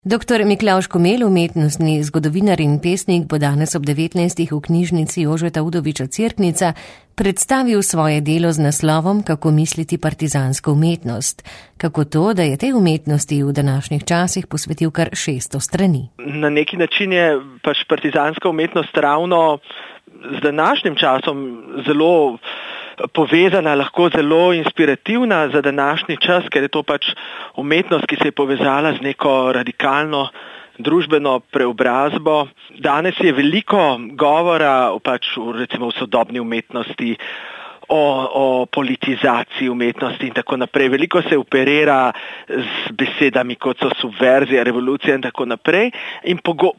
Dr. Miklavž Komelj, umetnostni zgodovinar in pesnik, bo danes ob 19. v knjižnici Jožeta Udoviča Cerknica predstavil svoje delo z naslovom Kako misliti partizansko umetnost. Kako to, da je tej umetnosti v današnjih časih posvetil kar 600 strani. Na neki način je pač partizanska umetnost ravno z današnjim časom zelo povezana, lahko zelo inspirativna za današnji čas, ker je to pač umetnost, ki se je povezala z neko radikalno družbeno preobrazbo. Danes je veliko govora recimo v sodobni umetnosti, o politizaciji umetnosti in tako naprej. Veliko se operira z besedami, kot so subverzija, revolucija in tako naprej. In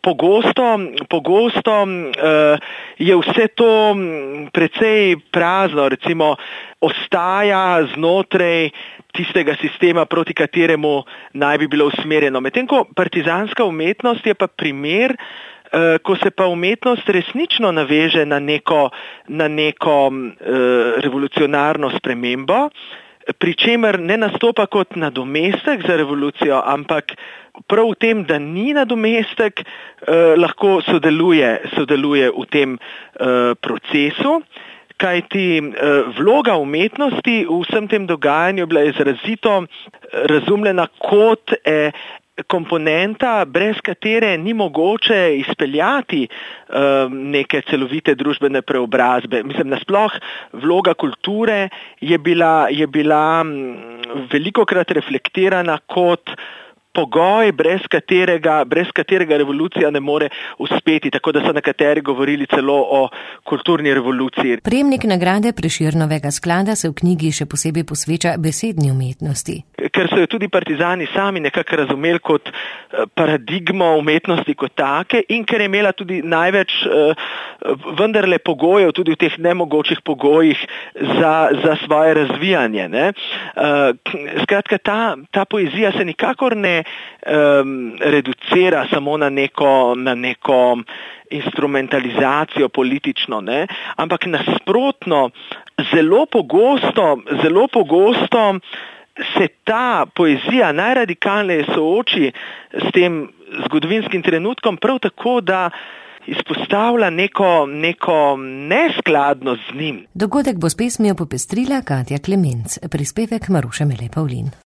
pogosto je vse to precej prazno, recimo ostaja znotraj tistega sistema, proti kateremu naj bi bilo usmerjeno. Medtem ko partizanska umetnost je pa primer, ko se pa umetnost resnično naveže na neko revolucionarno spremembo, pri čemer ne nastopa kot nadomestek za revolucijo, ampak prav v tem, da ni nadomestek, lahko sodeluje v tem procesu. Kajti vloga umetnosti v vsem tem dogajanju je bila izrazito razumljena kot komponenta, brez katere ni mogoče izpeljati neke celovite družbene preobrazbe. Mislim, nasploh vloga kulture je bila velikokrat reflektirana kot pogoj, brez katerega revolucija ne more uspeti, tako da so nekateri govorili celo o kulturni revoluciji. Prejemnik nagrade Prešernovega sklada se v knjigi še posebej posveča besedni umetnosti. Ker so jo tudi partizani sami nekako razumeli kot paradigmo umetnosti kot take in ker je imela tudi največ vendarle pogojev, tudi v teh nemogočih pogojih za svoje razvijanje. Skratka, ta poezija se nikakor ne reducira samo na neko instrumentalizacijo politično, ampak nasprotno, zelo pogosto se ta poezija najradikalneje sooči s tem zgodovinskim trenutkom prav tako, da izpostavlja neko neskladnost z njim. Dogodek bo s pesmijo popestrila Katja Klemenc, prispevek Maruše Mele Pavlin.